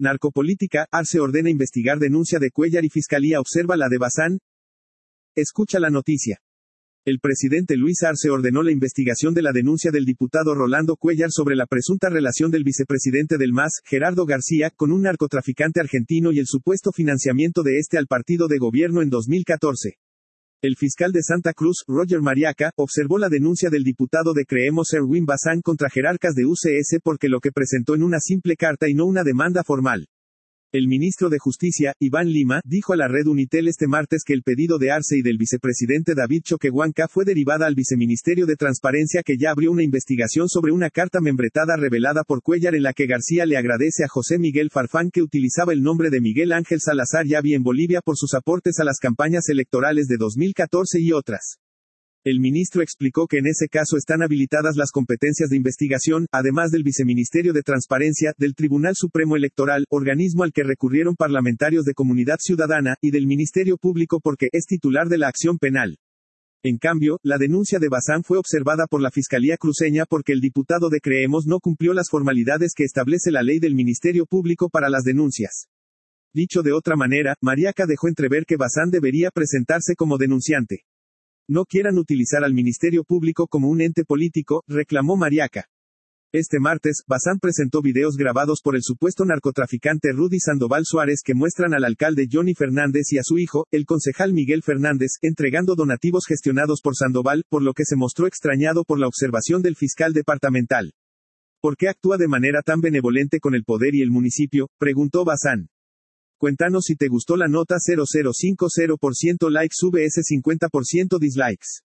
Narcopolítica, Arce ordena investigar denuncia de Cuéllar y Fiscalía observa la de Bazán. Escucha la noticia. El presidente Luis Arce ordenó la investigación de la denuncia del diputado Rolando Cuéllar sobre la presunta relación del vicepresidente del MAS, Gerardo García, con un narcotraficante argentino y el supuesto financiamiento de este al partido de gobierno en 2014. El fiscal de Santa Cruz, Roger Mariaca, observó la denuncia del diputado de Creemos Erwin Bazán contra jerarcas de UCS porque lo que presentó en una simple carta y no una demanda formal. El ministro de Justicia, Iván Lima, dijo a la red Unitel este martes que el pedido de Arce y del vicepresidente David Choquehuanca fue derivada al Viceministerio de Transparencia que ya abrió una investigación sobre una carta membretada revelada por Cuéllar en la que García le agradece a José Miguel Farfán que utilizaba el nombre de Miguel Ángel Salazar Yavi en Bolivia por sus aportes a las campañas electorales de 2014 y otras. El ministro explicó que en ese caso están habilitadas las competencias de investigación, además del Viceministerio de Transparencia, del Tribunal Supremo Electoral, organismo al que recurrieron parlamentarios de Comunidad Ciudadana, y del Ministerio Público porque es titular de la acción penal. En cambio, la denuncia de Bazán fue observada por la Fiscalía cruceña porque el diputado de Creemos no cumplió las formalidades que establece la ley del Ministerio Público para las denuncias. Dicho de otra manera, Mariaca dejó entrever que Bazán debería presentarse como denunciante. No quieran utilizar al Ministerio Público como un ente político, reclamó Mariaca. Este martes, Bazán presentó videos grabados por el supuesto narcotraficante Rudy Sandoval Suárez que muestran al alcalde Johnny Fernández y a su hijo, el concejal Miguel Fernández, entregando donativos gestionados por Sandoval, por lo que se mostró extrañado por la observación del fiscal departamental. ¿Por qué actúa de manera tan benevolente con el poder y el municipio?, preguntó Bazán. Cuéntanos si te gustó la nota. 0050% likes, sube ese 50% dislikes.